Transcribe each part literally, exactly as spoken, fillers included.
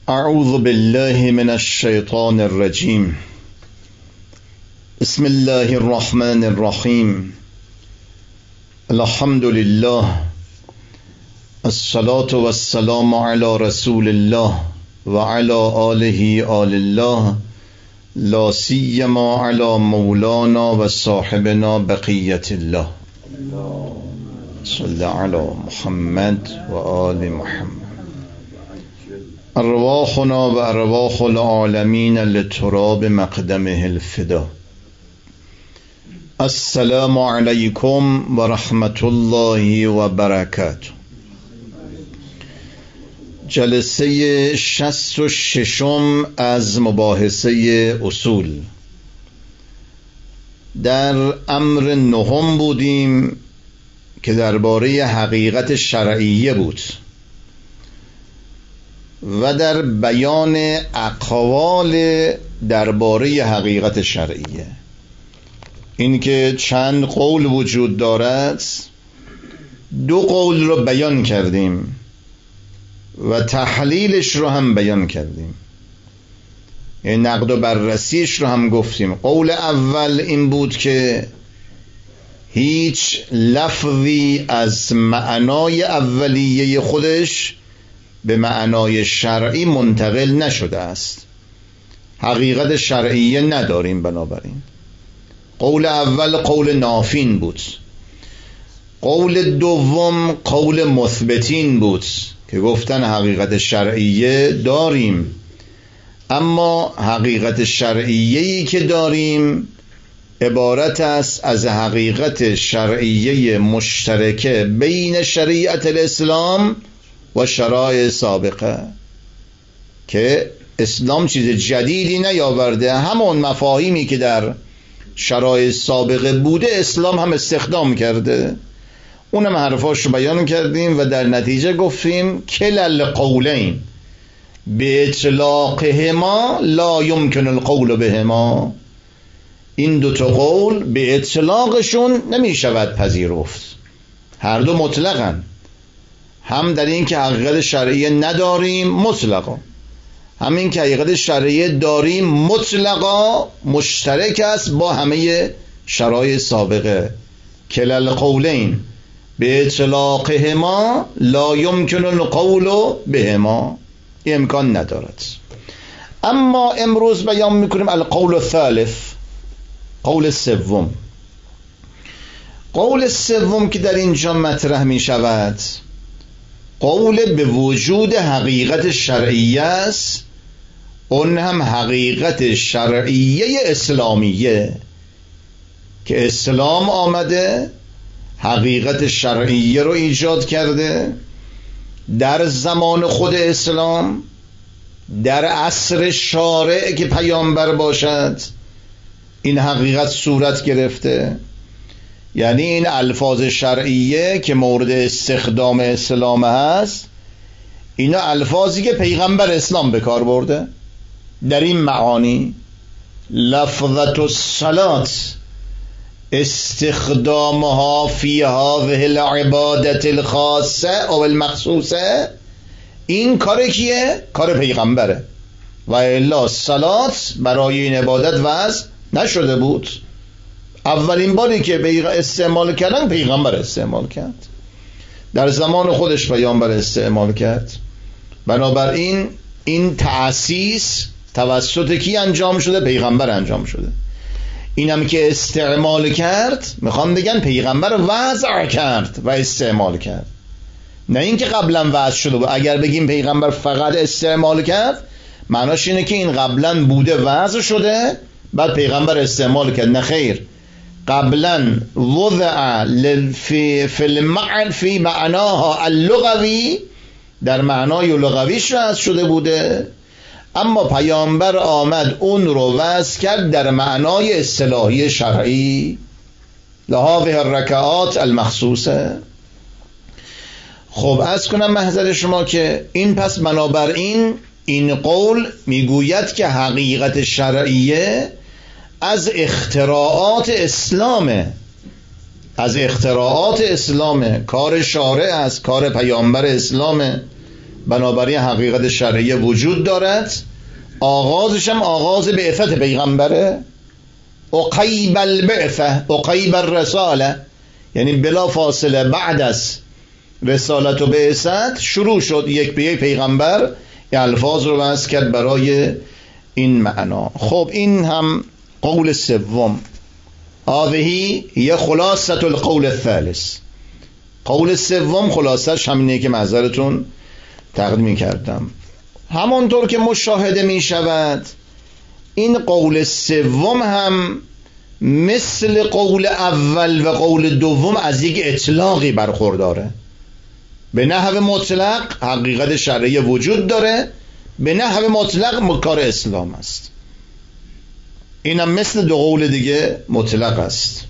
اعوذ بالله من الشیطان الرجیم. بسم الله الرحمن الرحیم. الحمد لله، الصلاة والسلام على رسول الله و علی آله آل الله، لا سیما علی مولانا و صاحبنا بقیت الله. صلی علی محمد و آل محمد. ارواحنا و ارواح العالمین لتراب مقدمه الفدا. السلام علیکم و رحمت الله و برکاته. جلسه شصت و ششم از مباحثه اصول. در امر نهم بودیم که درباره حقیقت شرعیه بود و در بیان اقوال درباره حقیقت شرعیه. این که چند قول وجود دارد، دو قول رو بیان کردیم و تحلیلش رو هم بیان کردیم، یعنی نقد و بررسیش رو هم گفتیم. قول اول این بود که هیچ لفظی از معنای اولیه خودش به معنای شرعی منتقل نشده است، حقیقت شرعیه نداریم. بنابراین قول اول قول نافین بود. قول دوم قول مثبتین بود که گفتن حقیقت شرعیه داریم، اما حقیقت شرعیه‌ای که داریم عبارت است از حقیقت شرعیه مشترکه بین شریعت الاسلام و شرایع سابقه، که اسلام چیز جدیدی نیاورده، همون مفاهیمی که در شرایع سابقه بوده اسلام هم استخدام کرده. اونم حرفاش رو بیان کردیم و در نتیجه گفتیم کلل قولین به اطلاقهما لا یمکن القول بهما. این دوتا قول به اطلاقشون نمی شود پذیرفت، هر دو مطلقاً، هم در این که حقیقت شرعیه نداریم مطلقا، همین که حقیقت شرعیه داریم مطلقا مشترک است با همه شرایع سابقه. کلل قولین به اطلاقهما لا یمکن القول بهما، این امکان ندارد. اما امروز بیان میکنیم القول الثالث، قول سوم. قول سوم که در اینجا مطرح می شود قول به وجود حقیقت شرعیه است، اون هم حقیقت شرعیه اسلامیه، که اسلام آمده حقیقت شرعیه رو ایجاد کرده در زمان خود اسلام، در عصر شارع که پیامبر باشد این حقیقت صورت گرفته. یعنی این الفاظ شرعیه که مورد استخدام اسلام هست، اینا الفاظی که پیغمبر اسلام به کار برده در این معانی. لفظت الصلاة استخدامها فی هذه العبادت الخاصه او المخصوصه، این کار کیه؟ کار پیغمبره، و الا صلات برای این عبادت وضع نشده بود. اولین باری که استعمال کردن پیغمبر استعمال کرد، در زمان خودش پیامبر استعمال کرد. بنابراین این تأسیس توسط کی انجام شده؟ پیغمبر انجام شده. اینم که استعمال کرد میخوام بگن پیغمبر وضع کرد و استعمال کرد، نه اینکه قبلا وضع شده بود. اگر بگیم پیغمبر فقط استعمال کرد معناش اینه که این قبلا بوده وضع شده بعد پیغمبر استعمال کرد. نه خیر، قبلا وضع فی المعنى فی معناها اللغوی، در معنای لغویش وضع شده بوده، اما پیامبر آمد اون رو وضع کرد در معنای اصطلاحی شرعی، لهذه الرکعات المخصوصه. خب عرض کنم محضر شما که این پس بنابراین این قول میگوید که حقیقت شرعیه از اختراعات اسلامه، از اختراعات اسلامه، کار شارع است، کار پیامبر اسلامه. بنابراین حقیقت شرعیه وجود دارد، آغازش هم آغاز بعثت پیغمبره. عقیب البعثه عقیب الرساله، یعنی بلا فاصله بعد از رسالت و بعثت شروع شد یک به یک پیغمبر این الفاظ رو وضع کرد برای این معنا. خب این هم قول سوم. هذه هي خلاصة القول الثالث. قول سوم خلاصش همینه که معذرتون تقدیم کردم. همانطور که مشاهده می شود این قول سوم هم مثل قول اول و قول دوم از یک اطلاقی برخورداره. به نحو مطلق حقیقت شرعی وجود داره، به نحو مطلق مکار اسلام است. اینم مثل دو قول دیگه مطلق است.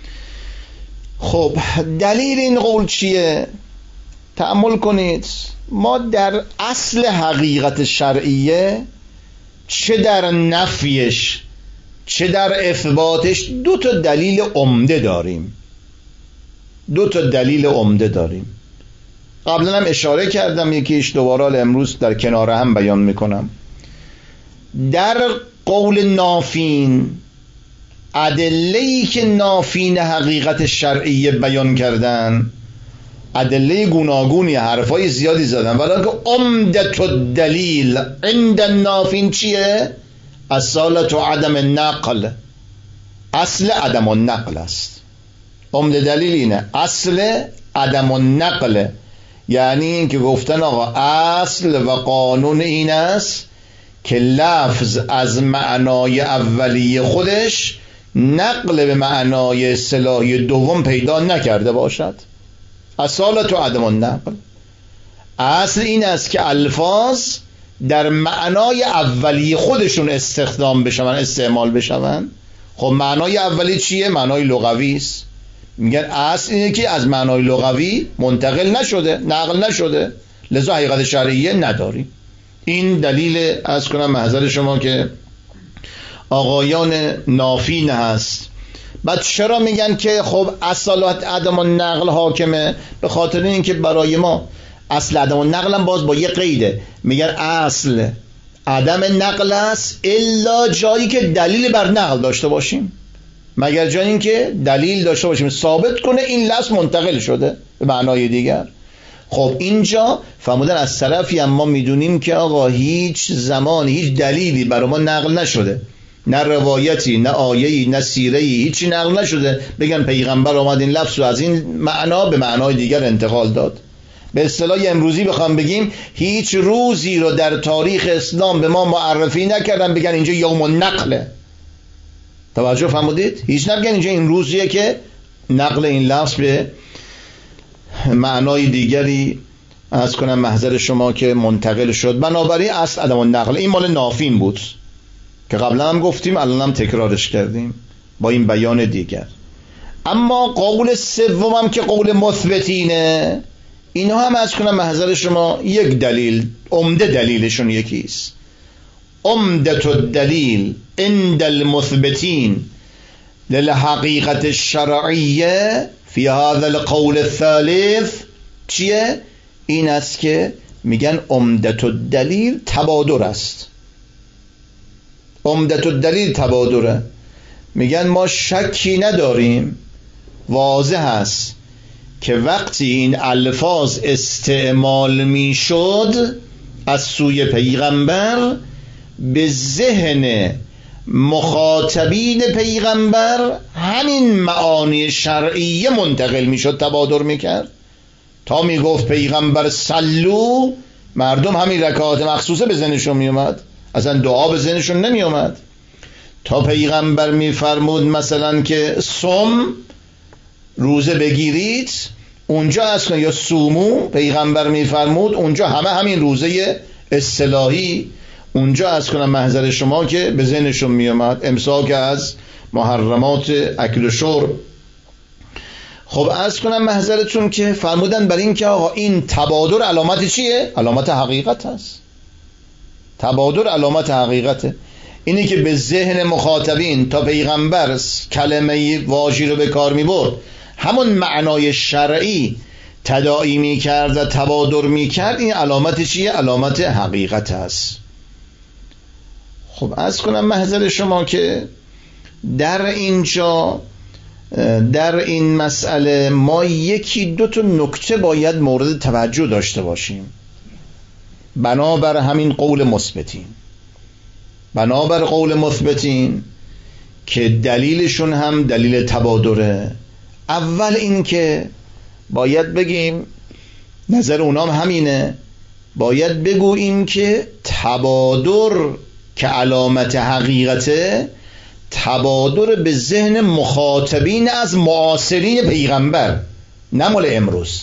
خب دلیل این قول چیه؟ تأمل کنید. ما در اصل حقیقت شرعیه چه در نفیش چه در اثباتش دو تا دلیل عمده داریم. دو تا دلیل عمده داریم. قبلا هم اشاره کردم، یکیش دوباره امروز در کنار هم بیان میکنم. در قول نافین، ادله‌ای که نافین حقیقت شرعیه بیان کردن، ادله گوناگونی، حرفای زیادی زدن، ولی که عمدت الدلیل عند النافین چیه؟ اصالت و عدم النقل. اصل عدم النقل است. عمده دلیل اینه، اصل عدم النقل، یعنی این که گفتن آقا اصل و قانون این است که لفظ از معنای اولیه خودش نقل به معنای اصطلاحی دوم پیدا نکرده باشد. اصالت و عدم النقل. اصل این است که الفاظ در معنای اولیه خودشون استخدام بشون، استعمال بشون. خب معنای اولیه چیه؟ معنای لغوی است. میگن اصل اینه که از معنای لغوی منتقل نشده، نقل نشده، لذا حقیقت شرعیه نداریم. این دلیل از کنم محضر شما که آقایان نافین هست. بعد چرا میگن که خب اصالت عدم النقل حاکمه؟ به خاطر اینکه برای ما اصل عدم النقل هم باز با یه قیده، میگن اصل عدم نقل است الا جایی که دلیل بر نقل داشته باشیم، مگر جایی این که دلیل داشته باشیم ثابت کنه این لفظ منتقل شده به معنای دیگر. خب اینجا فرمودن از طرفی هم ما میدونیم که آقا هیچ زمان هیچ دلیلی برای ما نقل نشده، نه روایتی، نه آیه‌ای، نه سیره‌ای، هیچی نقل نشده بگن پیغمبر آمد این لفظ رو از این معنا به معنای دیگر انتقال داد. به اصطلاح امروزی بخوام بگیم هیچ روزی رو در تاریخ اسلام به ما معرفی نکردن بگن اینجا یوم النقله. توجه فرمودید؟ هیچ نمیگن اینجا این روزیه که نقل این لفظ به معنای دیگری از کنم محضر شما که منتقل شد. بنابراین اصل عدم النقل. این مال نافین بود که قبلا هم گفتیم، الان هم تکرارش کردیم با این بیان دیگر. اما قول سوم هم که قول مثبتینه، اینها هم از کنم محضر شما یک دلیل، عمده دلیلشون یکیست. عمدت الدلیل عند المثبتین للحقیقت الشرعیه فی هذا القول الثالث چیه؟ این است که میگن عمدت الدلیل تبادر است. عمدت الدلیل تبادره. میگن ما شکی نداریم، واضح است که وقتی این الفاظ استعمال میشد از سوی پیغمبر به ذهن مخاطبین پیغمبر همین معانی شرعیه منتقل میشد، تبادر میکرد. تا میگفت پیغمبر صلو، مردم همین رکعات مخصوصه به ذهنشون میومد، اصلا دعا به ذهنشون نمیومد. تا پیغمبر میفرمود مثلا که صم، روزه بگیرید، اونجا اصلا یا صومو پیغمبر میفرمود، اونجا همه همین روزه اصطلاحی اونجا از کنم محضر شما که به ذهنشون میومد، امساک از محرمات اکل و شرب. خب از کنم محضرتون که فرمودن بر این که آقا این تبادر علامت چیه؟ علامت حقیقت هست. تبادر علامت حقیقته. اینی که به ذهن مخاطبین تا پیغمبر کلمه واژی رو به کار می برد همون معنای شرعی تداعی می کرد و تبادر می کرد، این علامت چیه؟ علامت حقیقت است. خب عرض کنم محضر شما که در اینجا در این مسئله ما یکی دو تا نکته باید مورد توجه داشته باشیم. بنابر همین قول مثبتین بنابر قول مثبتین که دلیلشون هم دلیل تبادره. اول این که باید بگیم، نظر اونام همینه، باید بگوییم که تبادر که علامت حقیقته، تبادر به ذهن مخاطبین از معاصرین پیغمبر، نه مال امروز.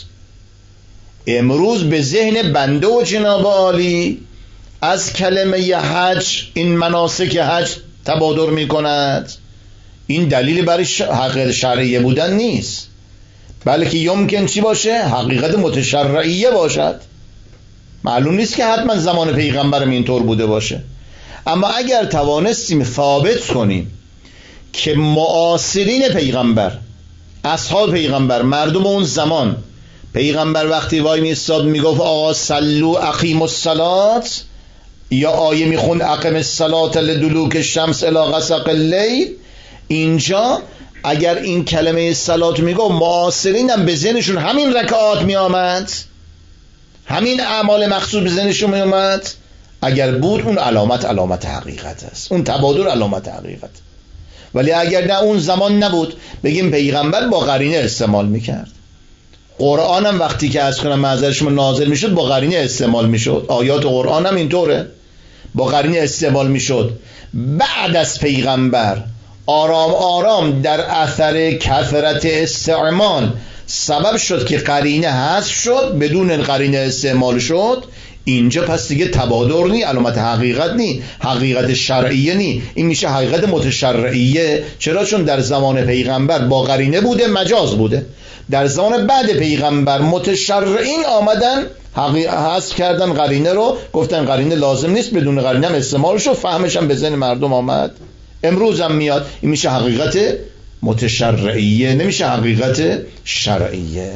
امروز به ذهن بنده و جناب عالی از کلمه حج، این مناسک حج تبادر می کند. این دلیل برای حقیقت شرعیه بودن نیست، بلکه یمکن چی باشه؟ حقیقت متشرعیه باشد. معلوم نیست که حتما زمان پیغمبرم اینطور بوده باشه. اما اگر توانستیم ثابت کنیم که معاصرین پیغمبر، اصحاب پیغمبر، مردم اون زمان، پیغمبر وقتی وای میستاد میگفت آقا صلو اقیموا الصلاة، یا آیه میخوند اقم الصلاة لدلوک الشمس الی غسق اللیل، اینجا اگر این کلمه صلات میگفت، معاصرین هم به ذهنشون همین رکعات میآمد، همین اعمال مخصوص به ذهنشون میآمد، اگر بود اون علامت علامت حقیقت است، اون تبادر علامت حقیقت. ولی اگر نه اون زمان نبود، بگیم پیغمبر با قرینه استعمال میکرد. قرآن هم وقتی که از کنم معذرشما نازل میشد با قرینه استعمال میشد. آیات قرآن هم اینطوره، با قرینه استعمال میشد. بعد از پیغمبر آرام آرام در اثر کثرت استعمال سبب شد که قرینه حذف شد، بدون قرینه استعمال شد. اینجا پس دیگه تبادر نی، علامت حقیقت نی، حقیقت شرعیه نی، این میشه حقیقت متشرعیه. چرا؟ چون در زمان پیغمبر با قرینه بوده، مجاز بوده. در زمان بعد پیغمبر متشرعین آمدن حذف کردن قرینه رو، گفتن قرینه لازم نیست، بدون قرینه هم استعمال شد، فهمش هم به ذهن مردم آمد. امروز هم میاد، این میشه حقیقت متشرعیه، نمیشه حقیقت شرعیه.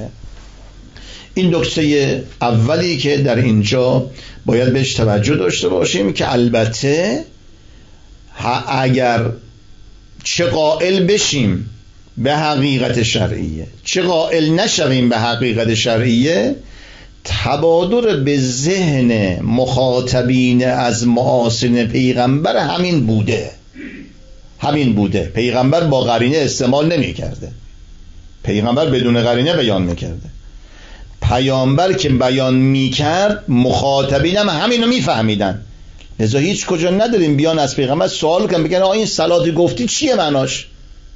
این نکته اولی که در اینجا باید بهش توجه داشته باشیم که البته اگر چه قائل بشیم به حقیقت شرعیه، چه قائل نشویم به حقیقت شرعیه، تبادر به ذهن مخاطبین از معاصرین پیغمبر همین بوده همین بوده. پیغمبر با قرینه استعمال نمی کرده، پیغمبر بدون قرینه بیان می کرده. پیامبر که بیان می کرد مخاطبین هم همینو می فهمیدن. لذا هیچ کجا نداریم بیان از پیغمبر سوال کنن بگن آقا این صلاتی گفتی چیه معناش؟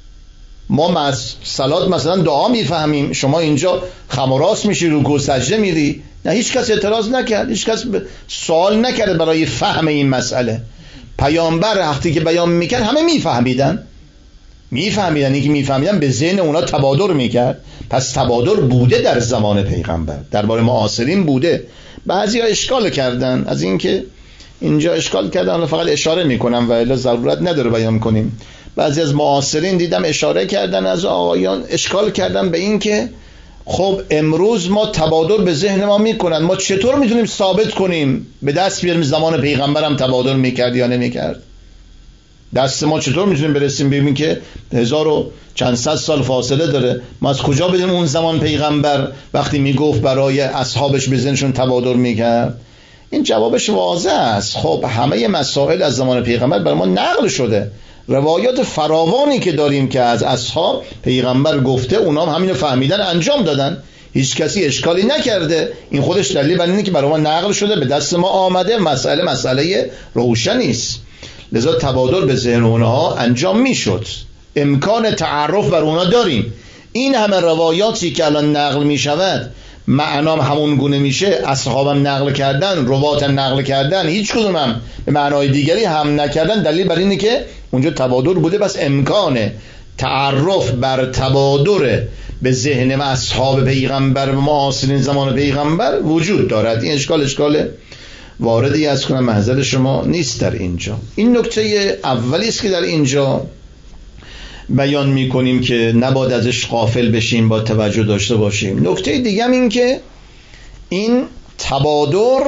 ما از صلات مثلا دعا میفهمیم، شما اینجا خم و راست میشی، رکوع سجده میری. نه، هیچ کس اعتراض نکرد، هیچ کس سوال نکرد برای فهم این مسئله. پیامبر وقتی که بیان میکرد همه میفهمیدن میفهمیدن اینکه میفهمیدن به ذهن اونا تبادر میکرد. پس تبادر بوده در زمان پیغمبر، درباره معاصرین بوده. بعضیا اشکال کردن از اینکه اینجا اشکال کردن، فقط اشاره میکنم و الا ضرورت نداره بیان کنیم. بعضی از معاصرین دیدم اشاره کردن، از آقایان اشکال کردن به این که خب امروز ما تبادر به ذهن ما میکنن، ما چطور میتونیم ثابت کنیم به دست بیاریم زمان پیغمبرم تبادر میکرد یا نمیکرد؟ دست ما چطور میتونیم برسیم ببینیم که هزار و چند صد سال فاصله داره؟ ما از کجا بدونیم اون زمان پیغمبر وقتی میگفت برای اصحابش به ذهنشون تبادر میکرد؟ این جوابش واضح است. خب همه مسائل از زمان پیغمبر برای ما نقل شده، روایات فراوانی که داریم که از اصحاب پیغمبر گفته، اونا هم همینو فهمیدن انجام دادن، هیچ کسی اشکالی نکرده. این خودش دلیل بر اینه که برای ما نقل شده، به دست ما آمده، مسئله مسئله روشنی است. لذا تبادر به ذهن اونها انجام میشد، امکان تعرف بر اونها داریم. این همه روایاتی که الان نقل میشود معنام همون گونه میشه، اصحابم نقل کردن، رواتم نقل کردن، هیچ کدوم هم به معنای دیگری هم نکردن، دلیل بر اینه که اونجا تبادر بوده. بس امکان تعرف بر تبادر به ذهن اصحاب پیغمبر و معاصرین زمان پیغمبر وجود دارد. این اشکال اشکال واردی از کنم محضر شما نیست در اینجا. این نکته اولی است که در اینجا بیان میکنیم که نباید ازش غافل بشیم، با توجه داشته باشیم. نکته دیگه هم این که این تبادر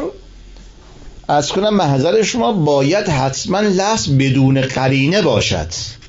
از کنم محضر شما باید حتما لفظ بدون قرینه باشد.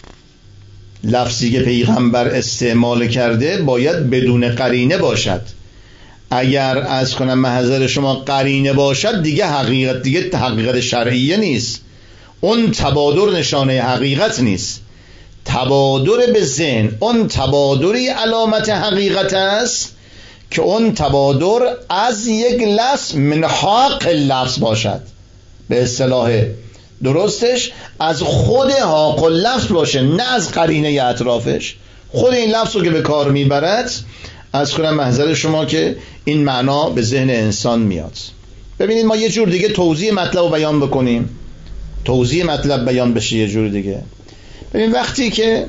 لفظی که پیغمبر استعمال کرده باید بدون قرینه باشد. اگر از کنم محضر شما قرینه باشد دیگه حقیقت دیگه حقیقت شرعیه نیست، اون تبادر نشانه حقیقت نیست. تبادر به ذهن اون تبادری علامت حقیقت است که اون تبادر از یک لفظ من حق لفظ باشد، به اصطلاح درستش از خود حق لفظ باشه، نه از قرینه اطرافش. خود این لفظ رو که به کار میبرد از کنم محضر شما که این معنا به ذهن انسان میاد. ببینید ما یه جور دیگه توضیح مطلب رو بیان بکنیم، توضیح مطلب بیان بشه یه جور دیگه. ببین وقتی که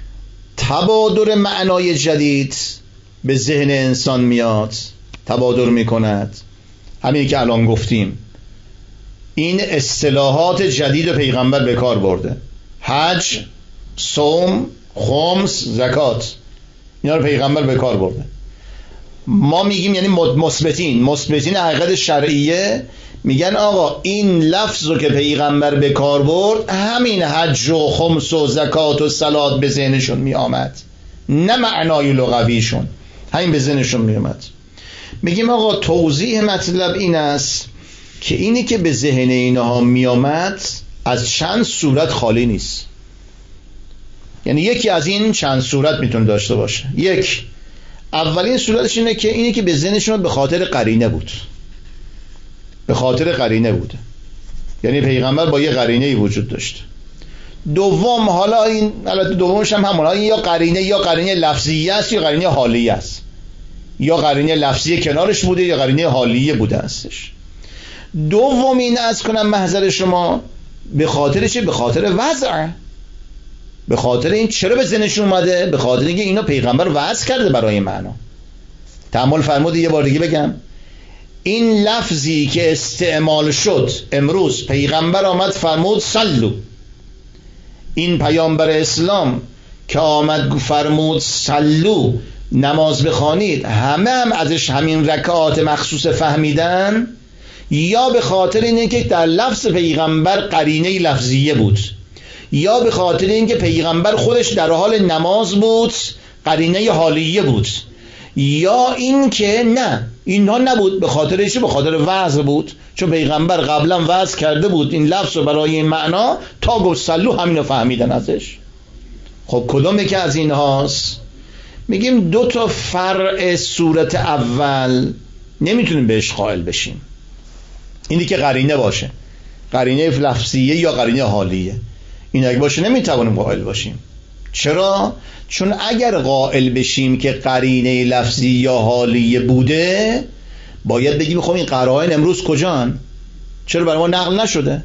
تبادر معنای جدید به ذهن انسان میاد، تبادر میکند، همین که الان گفتیم، این اصطلاحات جدید پیغمبر به کار برده، حج، صوم، خمس، زکات، اینا رو پیغمبر به کار برده. ما میگیم یعنی مثبتین مثبتین حقیقت شرعیه میگن آقا این لفظ رو که پیغمبر به کار برد همین حج و خمس و زکات و صلات به ذهنشون می آمد، نه معنای لغویشون، همین به ذهنشون می آمد. میگیم آقا توضیح مطلب این است که اینی که به ذهن اینها می آمد از چند صورت خالی نیست. یعنی یکی از این چند صورت میتونه داشته باشه. یک، اولین صورتش اینه که اینی که به ذهنشون به خاطر قرینه بود، به خاطر قرینه بوده، یعنی پیغمبر با یه قرینه‌ای وجود داشته. دوم، حالا این البته دومش هم همون، این یا قرینه یا قرینه لفظیه است یا قرینه حالیه است، یا قرینه لفظیه کنارش بوده یا قرینه حالیه بوده استش. دوم این از کنم محضر شما به خاطر چه؟ به خاطر وضع، به خاطر این چرا به ذهنشون اومده؟ به خاطر اینکه اینا پیغمبر وضع کرده برای معنا. تأمل فرمودید یه بار دیگه بگم، این لفظی که استعمال شد امروز، پیغمبر آمد فرمود صلو، این پیامبر اسلام که آمد فرمود صلو، نماز بخوانید، همه هم ازش همین رکعات مخصوص فهمیدن، یا به خاطر اینه که در لفظ پیغمبر قرینه لفظیه بود، یا به خاطر اینکه پیغمبر خودش در حال نماز بود قرینه حالیه بود، یا این که نه اینها نبود، به خاطر ایشه؟ به خاطر وضع بود، چون پیغمبر قبلا وضع کرده بود این لفظ رو برای این معنا، تا گفت صلو همین رو فهمیدن ازش. خب کدوم که از این هاست؟ میگیم دو تا فرع صورت اول نمیتونیم بهش قائل بشیم، اینی که قرینه باشه، قرینه لفظیه یا قرینه حالیه، این اگه باشه نمیتوانیم قائل باشیم. چرا؟ چون اگر قائل بشیم که قرینه لفظی یا حالیه بوده، باید بگیم خب این قرائن امروز کجان؟ چرا برای ما نقل نشده؟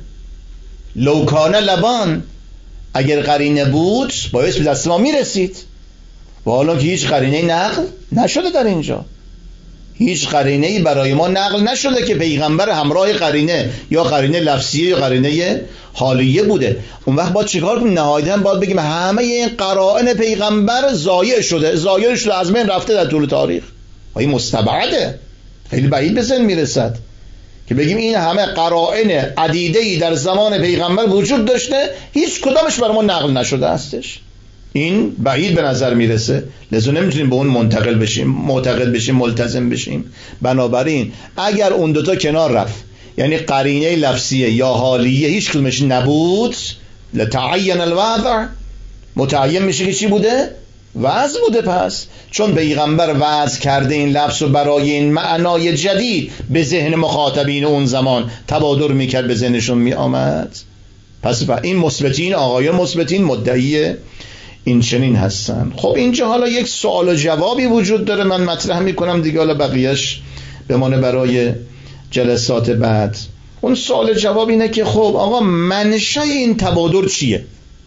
لوکانه لبان، اگر قرینه بود باید به دست ما میرسید، و حالا که هیچ قرینه نقل نشده در اینجا، هیچ قرینه‌ای برای ما نقل نشده که پیغمبر همراه قرینه یا قرینه لفظیه یا قرینه حالیه بوده. اون وقت باید چیکار کنیم؟ نهایتاً باید بگیم همه این قرائن پیغمبر ضایع شده، ضایع شده، از بین رفته در طول تاریخ. این مستبعده، خیلی بعید به ذهن میرسد که بگیم این همه قرائن عدیده‌ای در زمان پیغمبر وجود داشته، هیچ کدامش برای ما نقل نشده استش. این بعید به نظر میرسه، لذا نمیتونیم به اون منتقل بشیم، معتقد بشیم، ملتزم بشیم. بنابراین اگر اون دوتا کنار رفت، یعنی قرینه لفظیه یا حالیه هیچ کدومش نبود، لتعین الوضع، متعین میشه که چی بوده؟ وضع بوده. پس چون پیغمبر وضع کرده این لفظ رو برای این معنای جدید به ذهن مخاطبین اون زمان تبادر میکرد، به ذهنشون میآمد، پس این مثبتین، آقایان مثبتین مدعی این چنین هستن. خب اینجا حالا یک سوال و جوابی وجود داره، من مطرح میکنم دیگه، حالا بقیهش بمانه برای جلسات بعد. اون سوال جواب اینه که خب آقا منشأ این تبادر چیه؟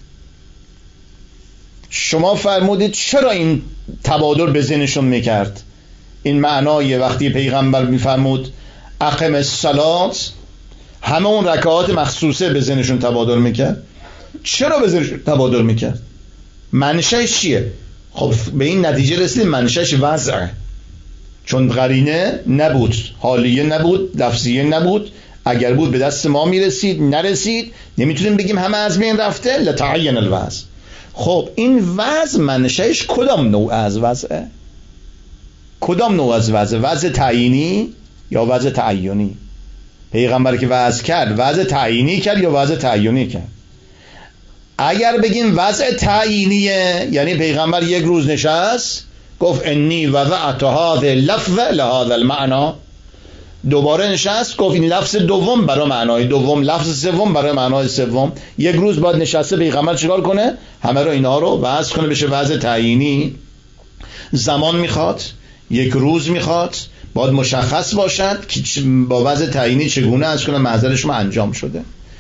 شما فرمودید چرا این تبادر به ذهنشون میکرد؟ این معنای وقتی پیغمبر میفرمود اقم الصلات، همه اون رکعات مخصوصه به ذهنشون تبادر میکرد. چرا به ذهنشون تبادر میکرد؟ منشأش چیه؟ خب به این نتیجه رسیدیم منشأش وضعه، چون قرینه نبود، حالیه نبود، لفظیه نبود. اگر بود به دست ما میرسید، نرسید نمیتونیم بگیم همه از بین رفته، لتعین الوضع. خب این وضع منشأش کدام نوع از وضعه؟ کدام نوع از وضع؟ وضع تعیینی یا وضع تعیینی؟ پیغمبر که وضع کرد وضع تعیینی کرد یا وضع تعیینی کرد؟ اگر بگیم وضع تعیینیه یعنی پیغمبر یک روز نشست گفت انی وضعت هذا اللفظ لهذا المعنى، دوباره نشست گفت این لفظ دوم برای معنای دوم، لفظ سوم برای معنای سوم. یک روز بعد نشسته پیغمبر چیکار کنه؟ همه رو اینها رو وضع کنه بشه وضع تعیینی. زمان میخواد، یک روز میخواد، باید مشخص باشد که با وضع تعیینی چگونه از کنه محضر شما انجام شده.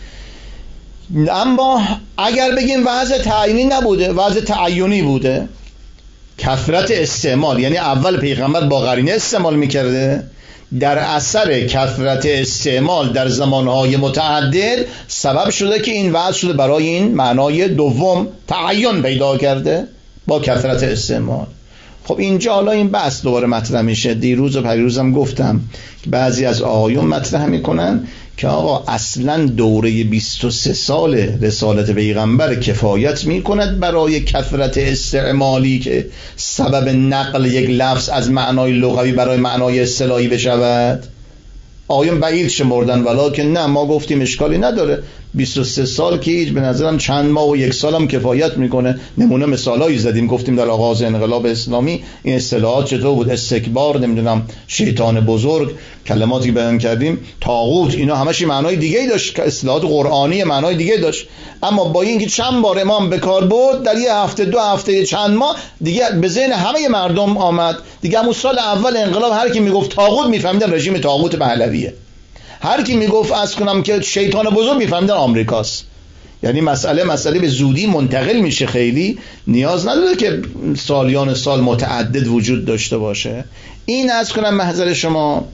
اما اگر بگیم وضع تعیینی نبوده، وضع تعیینی بوده، کثرت استعمال، یعنی اول پیغمبر با قرینه استعمال میکرده، در اثر کثرت استعمال در زمانهای متعدد سبب شده که این وضع شده برای این معنای دوم تعین پیدا کرده با کثرت استعمال. خب اینجا حالا این بحث دوباره مطرح میشه. دیروز و پریروزم گفتم که بعضی از آقایون مطرح میکنن که آقا اصلا دوره بیست و سه سال رسالت پیغمبر کفایت میکند برای کثرت استعمالی که سبب نقل یک لفظ از معنای لغوی برای معنای اصطلاحی بشود؟ آقایون بعید شمردن، ولکن نه، ما گفتیم اشکالی نداره، بیست و سه سال که هیچ، به نظرم چند ماه و یک سال هم کفایت میکنه. نمونه مثالایی زدیم، گفتیم در آغاز انقلاب اسلامی این اصطلاحات چطور بود، استکبار، نمیدونم شیطان بزرگ، کلماتی بیان کردیم، طاغوت، اینا همش معنای دیگه‌ای داشت، اصطلاحات قرآنی معنای دیگه داشت. اما با اینکه چند بار امام به کار برد، در یه هفته دو هفته چند ماه دیگه به ذهن همه مردم آمد. دیگه همون سال اول انقلاب هر کی میگفت طاغوت میفهمیدن رژیم طاغوت پهلویه، هر کی میگفت از کنم که شیطان بزرگ میفهمیدن آمریکاست. یعنی مسئله مسئله به زودی منتقل میشه، خیلی نیاز نداره که سالیان سال متعدد وجود داشته باشه. این از کنم محضر شما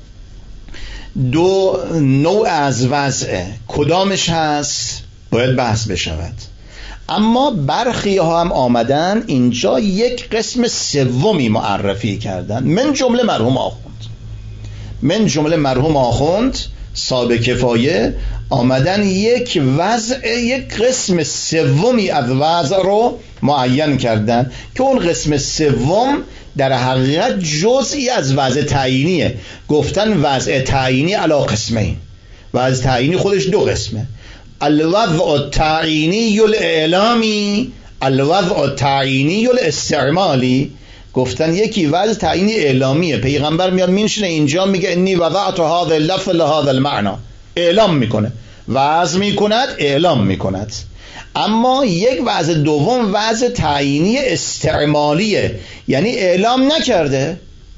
دو نوع از وضعه، کدامش هست باید بحث بشود. اما برخی ها هم آمدن اینجا یک قسم سومی معرفی کردن، من جمله مرحوم آخوند من جمله مرحوم آخوند صاحب کفایه آمدن یک وضع، یک قسم سومی از وضع رو معین کردن که اون قسم سوم در حقیقت جزئی از وضع تعیینیه. گفتن وضع تعیینی علی قسمین، وضع تعیینی خودش دو قسمه، الوضع التعیینی الاعلامی، الوضع التعیینی الاستعمالی. گفتن یکی وضع تعیینی اعلامیه، پیغمبر میاد مینشینه اینجا میگه انی وضعت هذا اللفظ لهذا المعنى، اعلام میکنه، وضع میکند، اعلام میکند. اما یک وضع دوم وضع تعیینی استعمالیه، یعنی اعلام نکرده،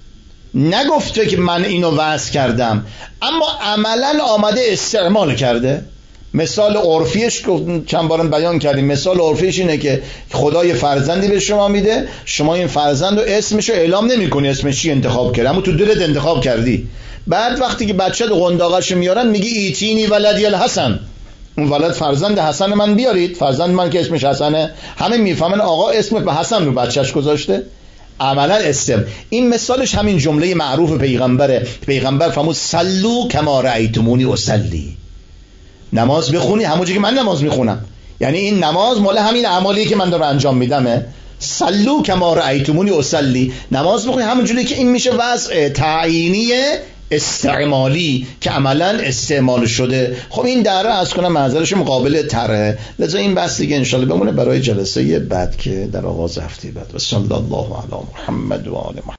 نگفته که من اینو وضع کردم، اما عملا آمده استعمال کرده. مثال عرفیش چند بارم بیان کردیم، مثال عرفیش اینه که خدای فرزندی به شما میده، شما این فرزند رو اسمشو اعلام نمی کنی اسمش چی انتخاب کردی، اما تو دلت انتخاب کردی. بعد وقتی که بچه رو قنداقش میارن میگی ایتینی ولدی الحسن، اون ولد فرزند حسن من بیارید، فرزند من که اسمش حسنه، همه میفهمن آقا اسم به حسن رو بچهش گذاشته. عملا استم این مثالش همین جمله معروف پیغمبره. پیغمبر فرمود صلوا کما رأیتمونی اصلی، نماز بخونی همونجوری که من نماز میخونم، یعنی این نماز مال همین اعمالی که من دارم انجام میدمه. صلوا کما رأیتمونی اصلی، نماز بخونی همونجوری که این میشه وضع تعیینی استعمالی که عملا استعمال شده. خب این دره از کنم منظرش مقابل تره، لذا این بحث دیگه انشالله بمونه برای جلسه بعد که در آغاز هفته بعد. و صلی الله علی محمد و آل محمد.